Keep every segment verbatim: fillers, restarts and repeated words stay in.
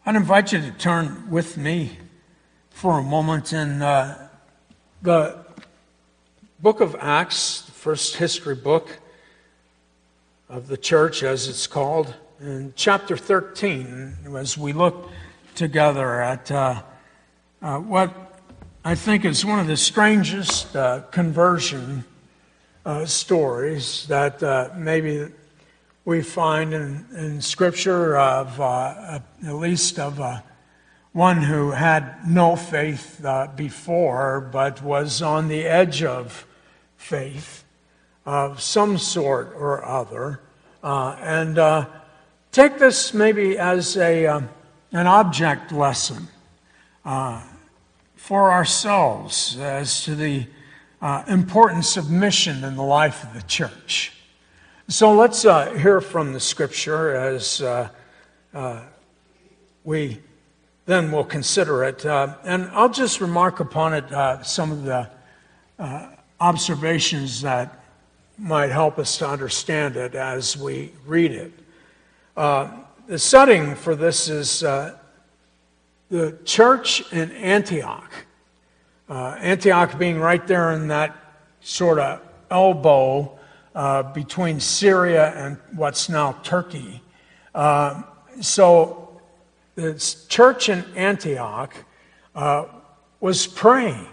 I'd invite you to turn with me for a moment in uh, the book of Acts, the first history book of the church, as it's called, in chapter thirteen, as we look together at uh, uh, what I think is one of the strangest uh, conversion uh, stories that uh, maybe we find in, in Scripture of uh, at least of uh, one who had no faith uh, before, but was on the edge of faith of some sort or other, uh, and uh, take this maybe as a um, an object lesson uh, for ourselves as to the uh, importance of mission in the life of the church. So let's uh, hear from the Scripture as uh, uh, we then will consider it. Uh, and I'll just remark upon it uh, some of the uh, observations that might help us to understand it as we read it. Uh, the setting for this is uh, the church in Antioch. Uh, Antioch being right there in that sort of elbow Uh, between Syria and what's now Turkey. Uh, so the church in Antioch uh, was praying,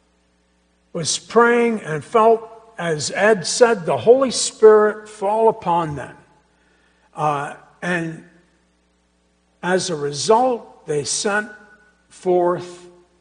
was praying and felt, as Ed said, the Holy Spirit fall upon them. Uh, and as a result, they sent forth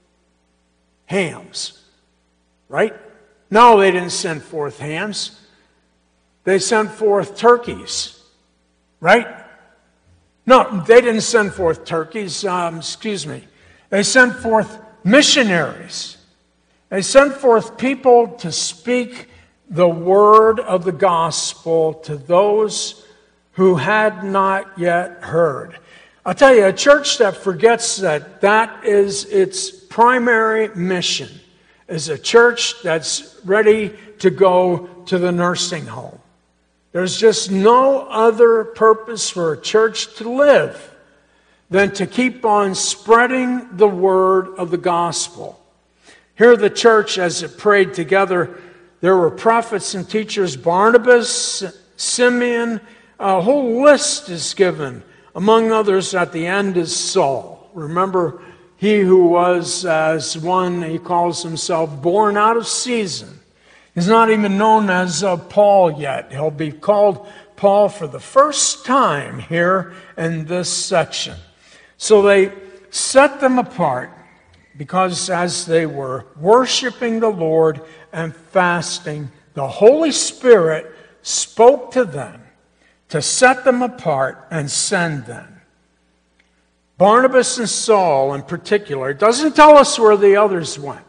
hams, right? No, they didn't send forth hams. They sent forth turkeys, right? No, they didn't send forth turkeys, um, excuse me. They sent forth missionaries. They sent forth people to speak the word of the gospel to those who had not yet heard. I'll tell you, a church that forgets that that is its primary mission is a church that's ready to go to the nursing home. There's just no other purpose for a church to live than to keep on spreading the word of the gospel. Here the church, as it prayed together, there were prophets and teachers, Barnabas, Simeon, a whole list is given. Among others, at the end is Saul. Remember, he who was as one, he calls himself, born out of season. He's not even known as uh, Paul yet. He'll be called Paul for the first time here in this section. So they set them apart because as they were worshiping the Lord and fasting, the Holy Spirit spoke to them to set them apart and send them. Barnabas and Saul in particular. It doesn't tell us where the others went.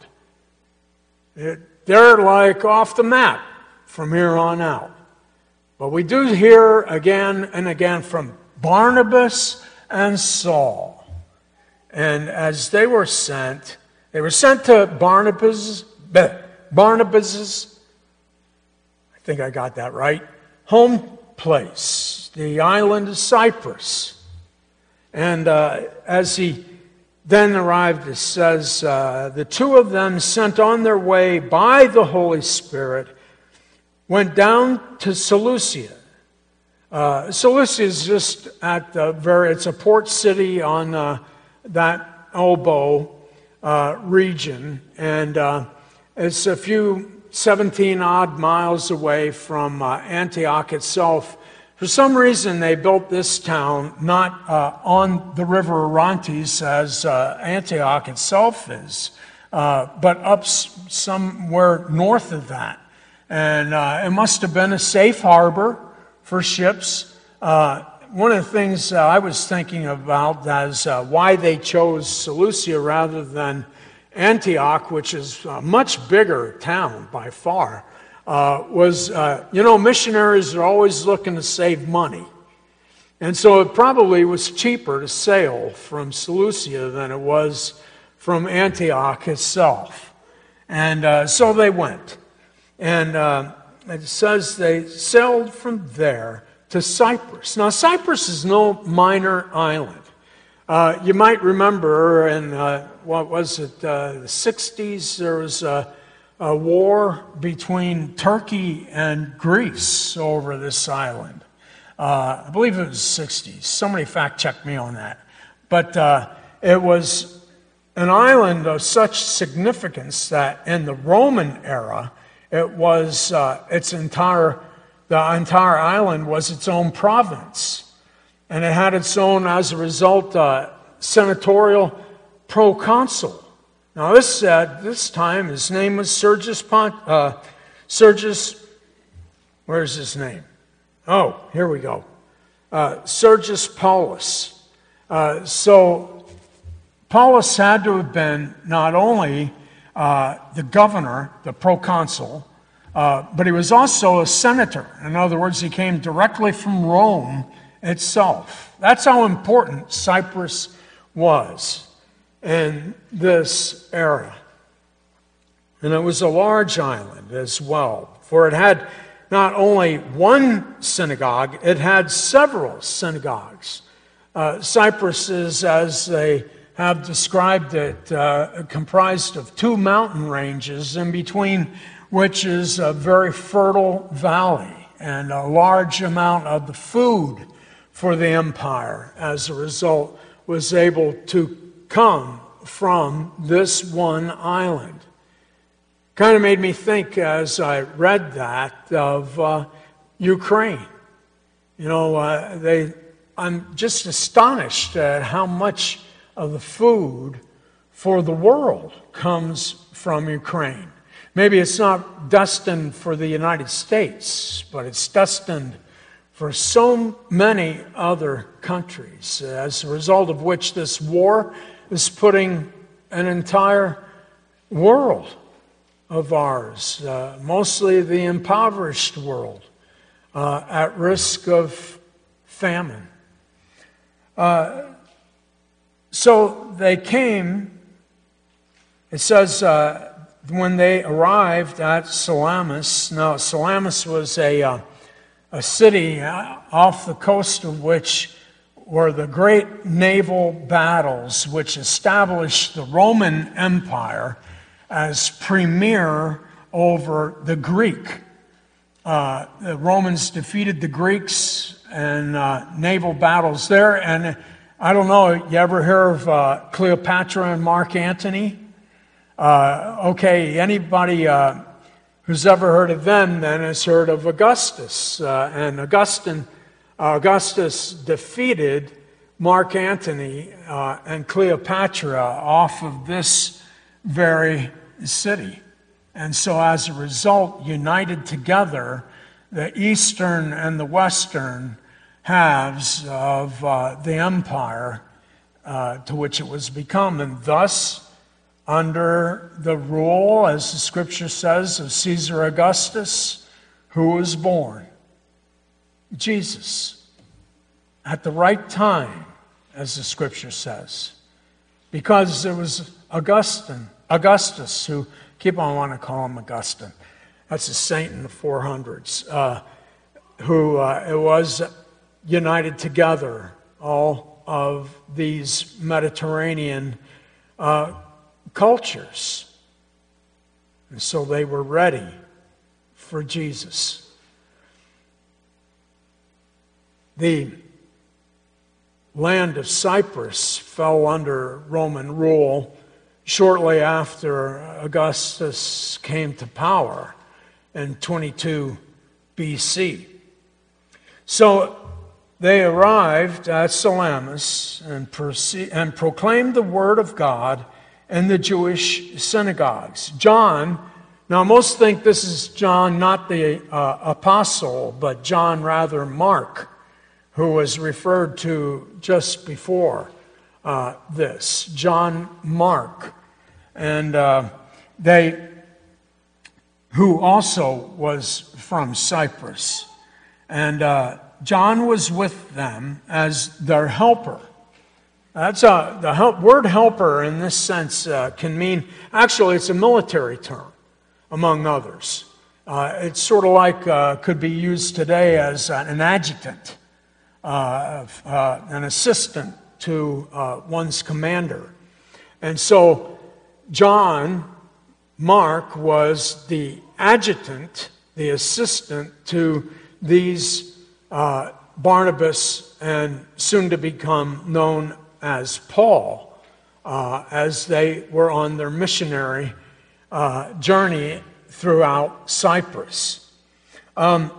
It They're like off the map from here on out. But we do hear again and again from Barnabas and Saul. And as they were sent, they were sent to Barnabas, Barnabas's, I think I got that right, home place, the island of Cyprus. And uh, as he then arrived, it says, uh, the two of them sent on their way by the Holy Spirit, went down to Seleucia. Uh, Seleucia is just at the very, it's a port city on uh, that elbow uh, region. And uh, it's a few, seventeen odd miles away from uh, Antioch itself. For some reason, they built this town not uh, on the river Orontes as uh, Antioch itself is, uh, but up s- somewhere north of that. And uh, it must have been a safe harbor for ships. Uh, one of the things uh, I was thinking about is uh, why they chose Seleucia rather than Antioch, which is a much bigger town by far. Uh, was, uh, you know, missionaries are always looking to save money. And so it probably was cheaper to sail from Seleucia than it was from Antioch itself. And uh, so they went. And uh, it says they sailed from there to Cyprus. Now, Cyprus is no minor island. Uh, you might remember in, uh, what was it, uh, the sixties, there was a, a war between Turkey and Greece over this island. Uh, I believe it was the sixties. Somebody fact check me on that. But uh, it was an island of such significance that in the Roman era, it was uh, its entire, the entire island was its own province. And it had its own, as a result, uh, senatorial proconsul. Now this uh, this time, his name was Sergius Pont, uh, Sergius, where's his name? Oh, here we go. Uh, Sergius Paulus. Uh, so Paulus had to have been not only uh, the governor, the proconsul, uh, but he was also a senator. In other words, he came directly from Rome itself. That's how important Cyprus was in this era. And it was a large island as well, for it had not only one synagogue, it had several synagogues. Uh, Cyprus is, as they have described it, uh, comprised of two mountain ranges, in between which is a very fertile valley, and a large amount of the food for the empire, as a result, was able to come from this one island. Kind of made me think, as I read that, of uh, Ukraine. You know, uh, they. I'm just astonished at how much of the food for the world comes from Ukraine. Maybe it's not destined for the United States, but it's destined for so many other countries, as a result of which this war is putting an entire world of ours, uh, mostly the impoverished world, uh, at risk of famine. Uh, so they came, it says, uh, when they arrived at Salamis. Now, Salamis was a, uh, a city off the coast of which were the great naval battles which established the Roman Empire as premier over the Greek. Uh, the Romans defeated the Greeks in uh, naval battles there. And I don't know, you ever hear of uh, Cleopatra and Mark Antony? Uh, okay, anybody uh, who's ever heard of them then has heard of Augustus. Uh, and Augustine, uh, Augustus defeated Mark Antony uh, and Cleopatra off of this very city. And so as a result, united together, the eastern and the western halves of uh, the empire uh, to which it was become. And thus, under the rule, as the scripture says, of Caesar Augustus, who was born? Jesus. At the right time, as the scripture says. Because it was Augustine, Augustus who, keep on wanting to call him Augustine. That's a saint in the four hundreds. Uh, who uh, it was united together all of these Mediterranean uh, cultures. And so they were ready for Jesus. The land of Cyprus fell under Roman rule shortly after Augustus came to power in twenty-two B C. So they arrived at Salamis and, proce- and proclaimed the word of God in the Jewish synagogues. John, now most think this is John, not the uh, apostle, but John rather Mark, who was referred to just before uh, this. John Mark. And uh, they, who also was from Cyprus. And uh, John was with them as their helper. That's a, the help, word helper in this sense uh, can mean, actually it's a military term, among others. Uh, it's sort of like, uh, could be used today as an adjutant, uh, uh, an assistant to uh, one's commander. And so John Mark was the adjutant, the assistant to these uh, Barnabas and soon to become known as Paul, uh, as they were on their missionary uh, journey throughout Cyprus. Um,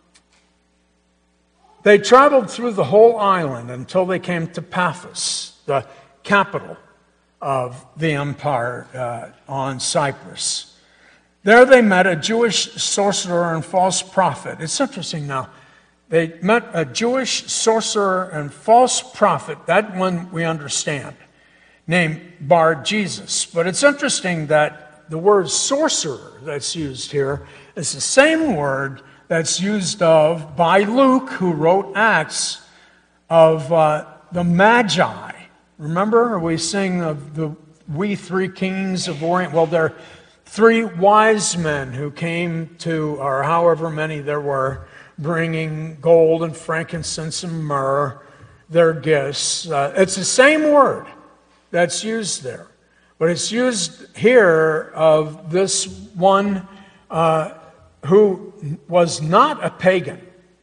they traveled through the whole island until they came to Paphos, the capital of the empire uh, on Cyprus. There they met a Jewish sorcerer and false prophet. It's interesting now. They met a Jewish sorcerer and false prophet, that one we understand, named Bar-Jesus. But it's interesting that the word sorcerer that's used here is the same word that's used of by Luke, who wrote Acts, of uh, the Magi. Remember, we sing of the we three kings of Orient. Well, they're three wise men who came to, or however many there were, bringing gold and frankincense and myrrh, their gifts. Uh, it's the same word that's used there. But it's used here of this one uh, who was not a pagan,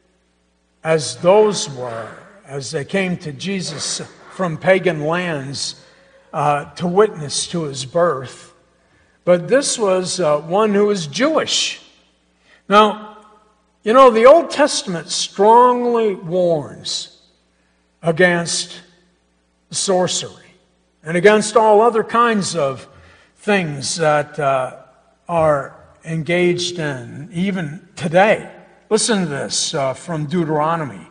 as those were, as they came to Jesus from pagan lands uh, to witness to his birth. But this was uh, one who was Jewish. Now, you know, the Old Testament strongly warns against sorcery and against all other kinds of things that uh, are engaged in, even today. Listen to this uh, from Deuteronomy.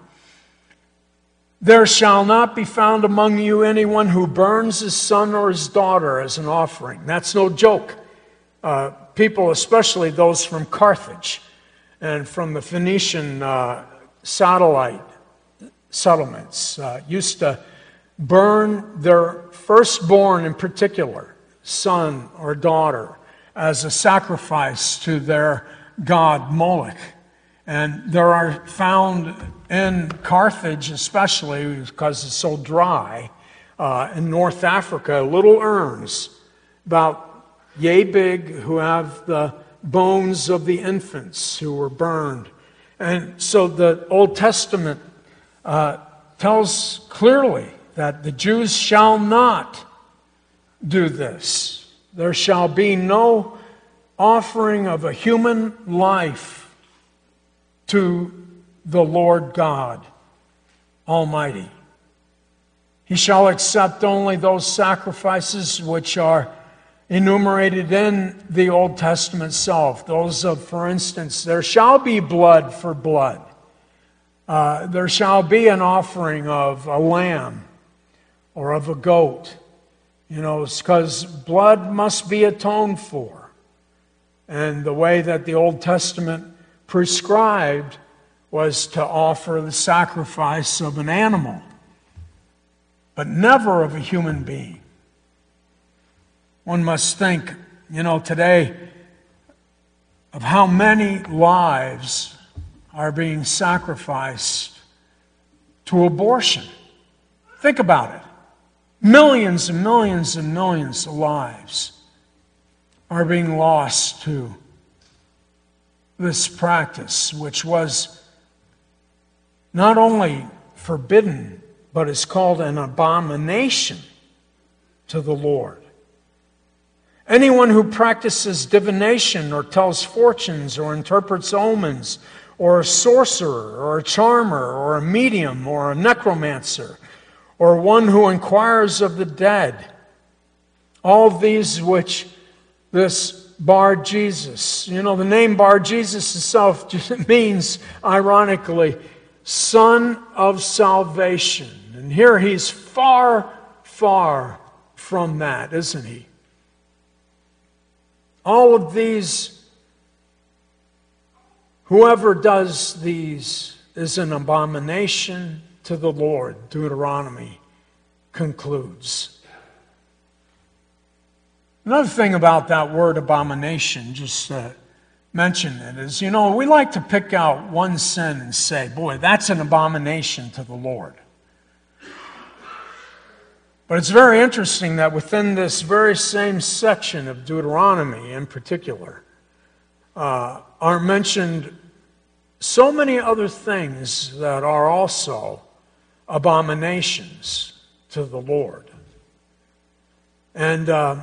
There shall not be found among you anyone who burns his son or his daughter as an offering. That's no joke. Uh, people, especially those from Carthage and from the Phoenician uh, satellite settlements, uh, used to burn their firstborn in particular, son or daughter, as a sacrifice to their god Moloch. And there are found in Carthage, especially because it's so dry, uh, in North Africa, little urns about yay big who have the bones of the infants who were burned. And so the Old Testament uh, tells clearly that the Jews shall not do this. There shall be no offering of a human life to the Lord God Almighty. He shall accept only those sacrifices which are enumerated in the Old Testament itself. Those of, for instance, there shall be blood for blood. Uh, there shall be an offering of a lamb or of a goat. You know, because blood must be atoned for. And the way that the Old Testament prescribed was to offer the sacrifice of an animal, but never of a human being. One must think, you know, today of how many lives are being sacrificed to abortion. Think about it. Millions and millions and millions of lives are being lost to this practice, which was not only forbidden, but is called an abomination to the Lord. Anyone who practices divination or tells fortunes or interprets omens, or a sorcerer or a charmer or a medium or a necromancer, or one who inquires of the dead, all these which this Bar-Jesus, you know, the name Bar-Jesus itself just means, ironically, son of salvation. And here he's far, far from that, isn't he? All of these, whoever does these is an abomination to the Lord, Deuteronomy concludes. Another thing about that word abomination, just to mention it, is, you know, we like to pick out one sin and say, boy, that's an abomination to the Lord. But it's very interesting that within this very same section of Deuteronomy in particular, uh, are mentioned so many other things that are also abominations to the Lord. And uh,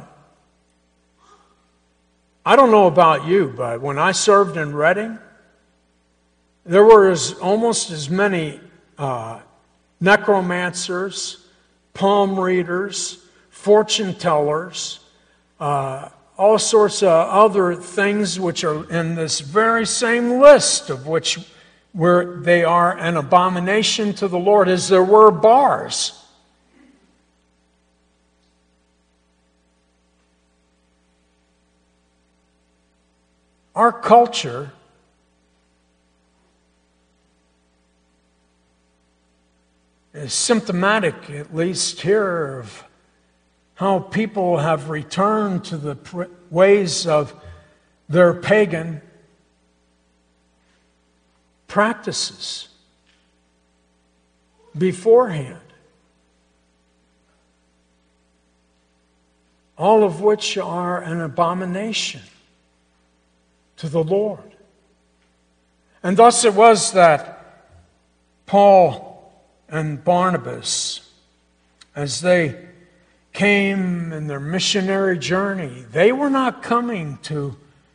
I don't know about you, but when I served in Reading, there were as, almost as many uh, necromancers, palm readers, fortune tellers, uh, all sorts of other things which are in this very same list of which where they are an abomination to the Lord as there were bars. Our culture is symptomatic, at least here, of how people have returned to the pr- ways of their pagan practices beforehand. All of which are an abomination to the Lord. And thus it was that Paul and Barnabas, as they came in their missionary journey, they were not coming to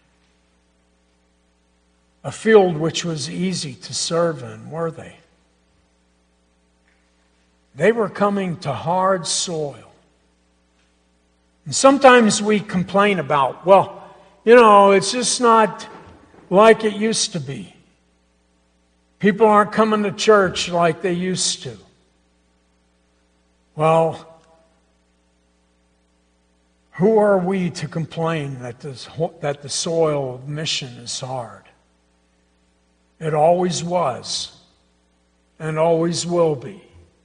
a field which was easy to serve in, were they? They were coming to hard soil. And sometimes we complain about, well, you know, it's just not like it used to be. People aren't coming to church like they used to. Well, who are we to complain that, this, that the soil of mission is hard? It always was, and always will be.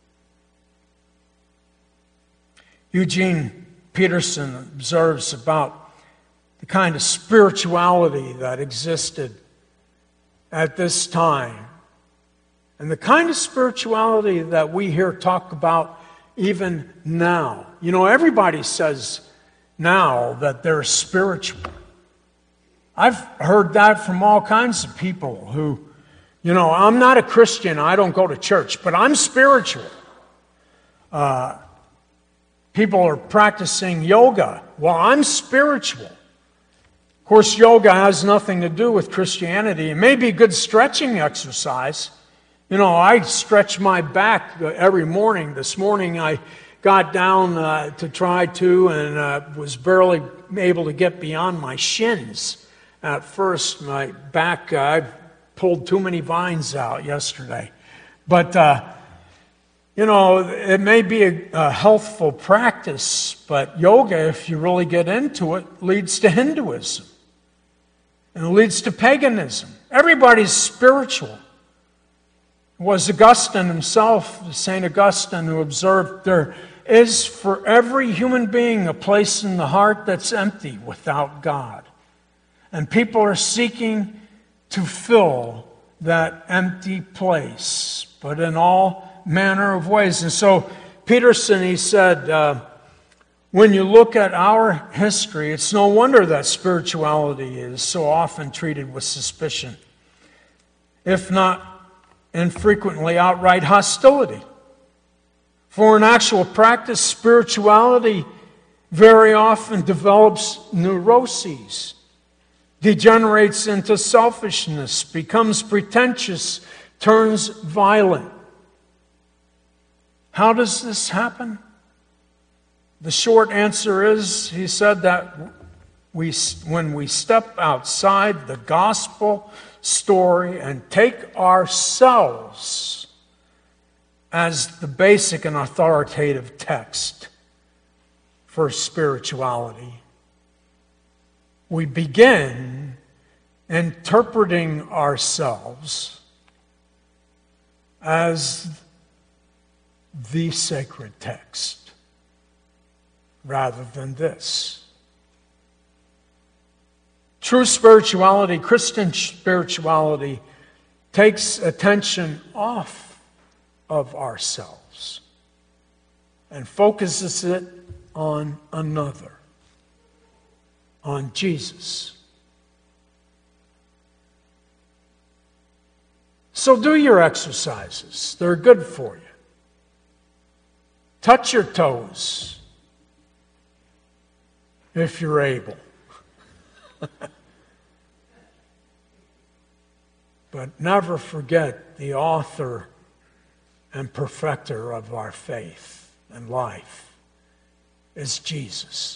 Eugene Peterson observes about the kind of spirituality that existed at this time, and the kind of spirituality that we hear talk about even now. You know, everybody says now that they're spiritual. I've heard that from all kinds of people who, you know, I'm not a Christian, I don't go to church, but I'm spiritual. Uh, people are practicing yoga. Well, I'm spiritual. Of course, yoga has nothing to do with Christianity. It may be a good stretching exercise. You know, I stretch my back every morning. This morning I got down uh, to try to and uh, was barely able to get beyond my shins. At first, my back, uh, I pulled too many vines out yesterday. But, uh, you know, it may be a, a healthful practice, but yoga, if you really get into it, leads to Hinduism. And it leads to paganism. Everybody's spiritual. It was Augustine himself, Saint Augustine, who observed there is for every human being a place in the heart that's empty without God. And people are seeking to fill that empty place, but in all manner of ways. And so Peterson, he said, uh, when you look at our history, it's no wonder that spirituality is so often treated with suspicion, if not infrequently outright hostility. For in actual practice, spirituality very often develops neuroses, degenerates into selfishness, becomes pretentious, turns violent. How does this happen? The short answer is, he said, that we, when we step outside the gospel story and take ourselves as the basic and authoritative text for spirituality, we begin interpreting ourselves as the sacred text rather than this. True spirituality, Christian spirituality, takes attention off of ourselves and focuses it on another, on Jesus. So do your exercises. They're good for you. Touch your toes if you're able. But never forget the author and perfecter of our faith and life is Jesus.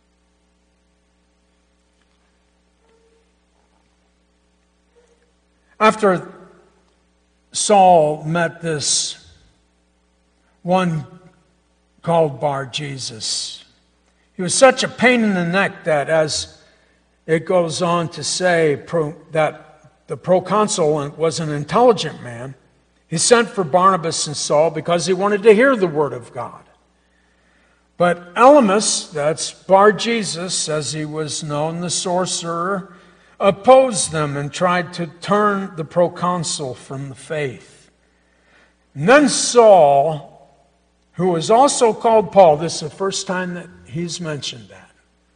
After Saul met this one called Bar-Jesus, he was such a pain in the neck that, as it goes on to say, pro, that the proconsul was an intelligent man. He sent for Barnabas and Saul because he wanted to hear the word of God. But Elymas, that's Bar-Jesus, as he was known, the sorcerer, opposed them and tried to turn the proconsul from the faith. And then Saul, who was also called Paul, this is the first time that he's mentioned that,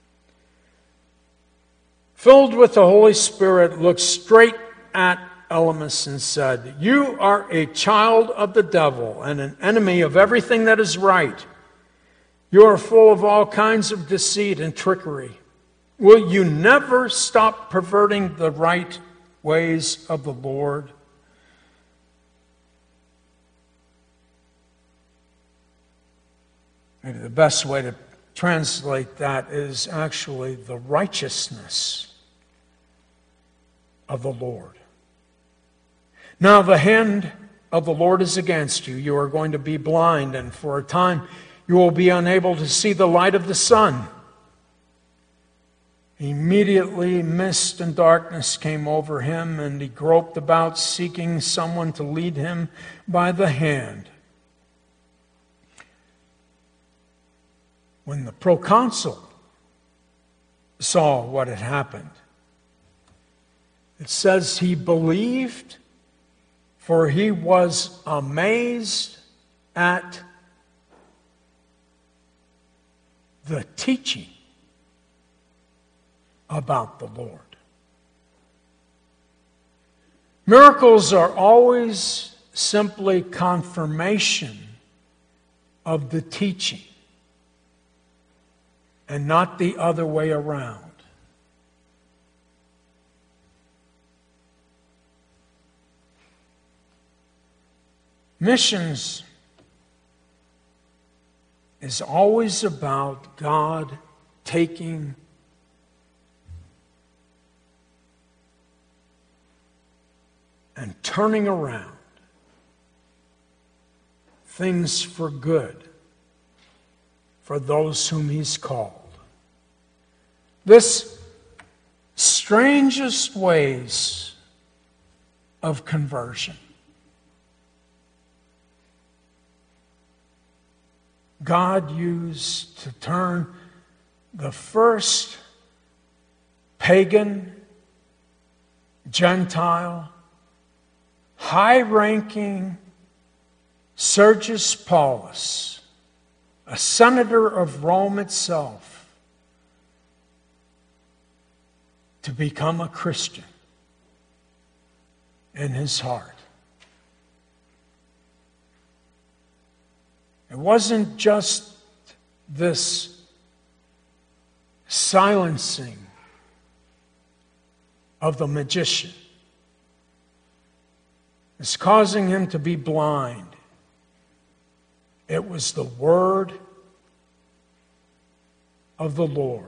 filled with the Holy Spirit, looked straight at Elymas and said, "You are a child of the devil and an enemy of everything that is right. You are full of all kinds of deceit and trickery. Will you never stop perverting the right ways of the Lord?" Maybe the best way to translate that is actually the righteousness of the Lord. Now the hand of the Lord is against you. You are going to be blind, and for a time you will be unable to see the light of the sun. Immediately mist and darkness came over him, and he groped about seeking someone to lead him by the hand. When the proconsul saw what had happened, it says he believed, for he was amazed at the teaching about the Lord. Miracles are always simply confirmation of the teaching, and not the other way around. Missions is always about God taking and turning around things for good for those whom He's called. This strangest ways of conversion, God used to turn the first pagan, Gentile, high-ranking Sergius Paulus, a senator of Rome itself, to become a Christian in his heart. It wasn't just this silencing of the magician. It's causing him to be blind. It was the word of the Lord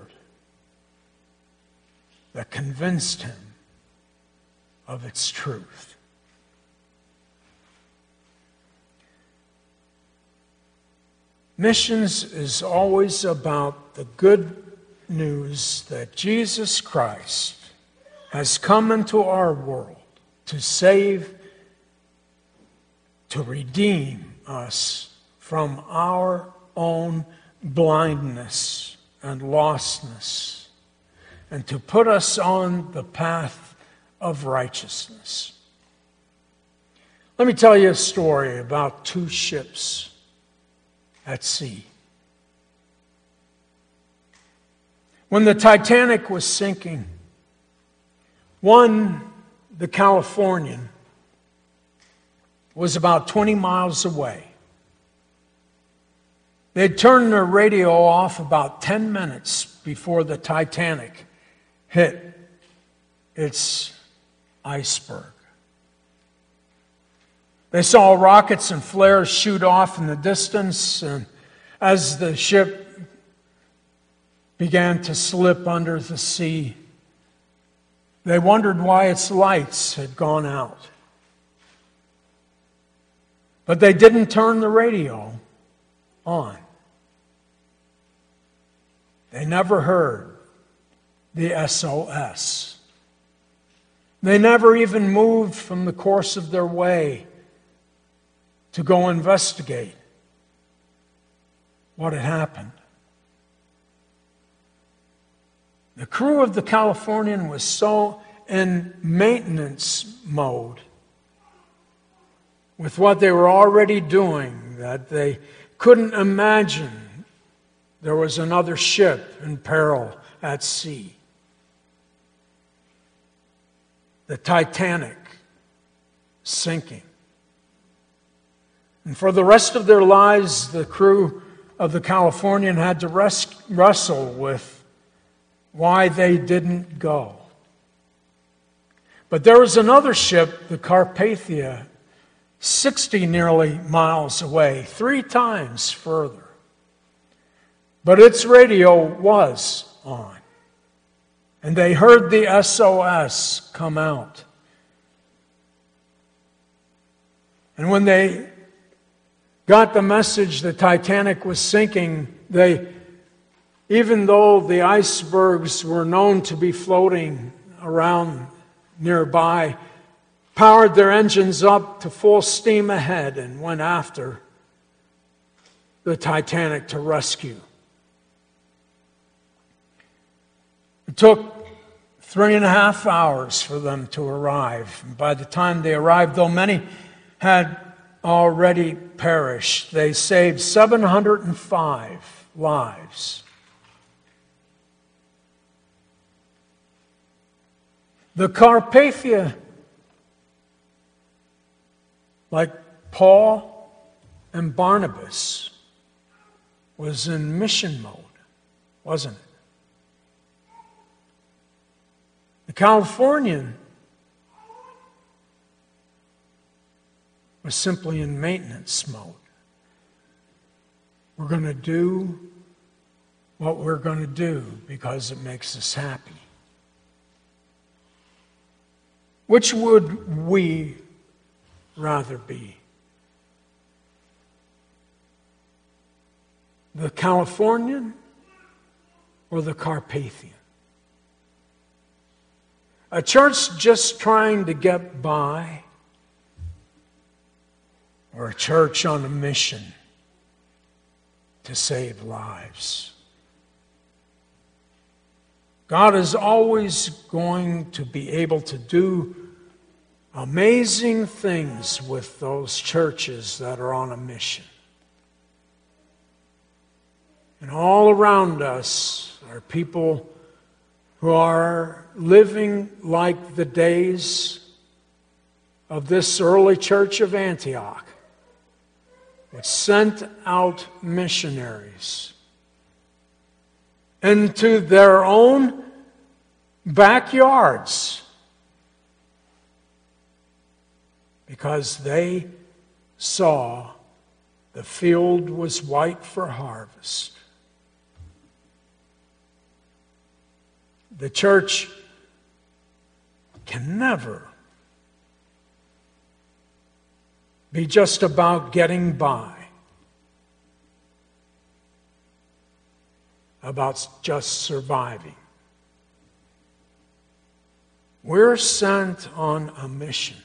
that convinced him of its truth. Missions is always about the good news that Jesus Christ has come into our world to save, to redeem us from our own blindness and lostness, and to put us on the path of righteousness. Let me tell you a story about two ships at sea. When the Titanic was sinking, one, the Californian, was about twenty miles away. They'd turned their radio off about ten minutes before the Titanic hit its iceberg. They saw rockets and flares shoot off in the distance, and as the ship began to slip under the sea, they wondered why its lights had gone out. But they didn't turn the radio on. They never heard the S O S. They never even moved from the course of their way to go investigate what had happened. The crew of the Californian was so in maintenance mode with what they were already doing that they couldn't imagine there was another ship in peril at sea. The Titanic sinking. And for the rest of their lives, the crew of the Californian had to res- wrestle with why they didn't go. But there was another ship, the Carpathia, sixty nearly miles away, three times further. But its radio was on. And they heard the S O S come out. And when they got the message the Titanic was sinking, they, even though the icebergs were known to be floating around nearby, powered their engines up to full steam ahead and went after the Titanic to rescue. It took three and a half hours for them to arrive. And by the time they arrived, though many had already perished, they saved seven hundred five lives. The Carpathia, like Paul and Barnabas, was in mission mode, wasn't it? The Californian was simply in maintenance mode. We're going to do what we're going to do because it makes us happy. Which would we rather be? The Californian or the Carpathian? A church just trying to get by, or a church on a mission to save lives? God is always going to be able to do amazing things with those churches that are on a mission. And all around us are people who are living like the days of this early church of Antioch, which sent out missionaries into their own backyards because they saw the field was white for harvest. The church can never be just about getting by, about just surviving. We're sent on a mission.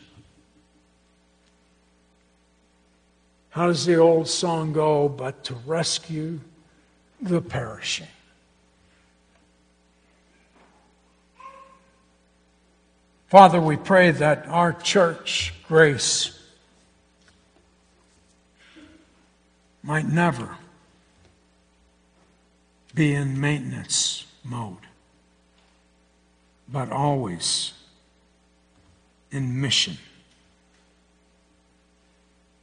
How does the old song go? But to rescue the perishing. Father, we pray that our church, Grace, might never be in maintenance mode, but always in mission.